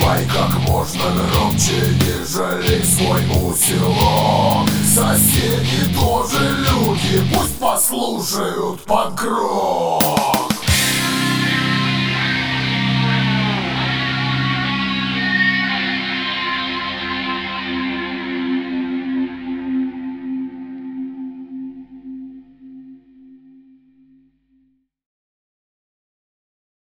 Напевай как можно громче, не жалей свой усилок. Соседи тоже люди, пусть послушают панк-рок.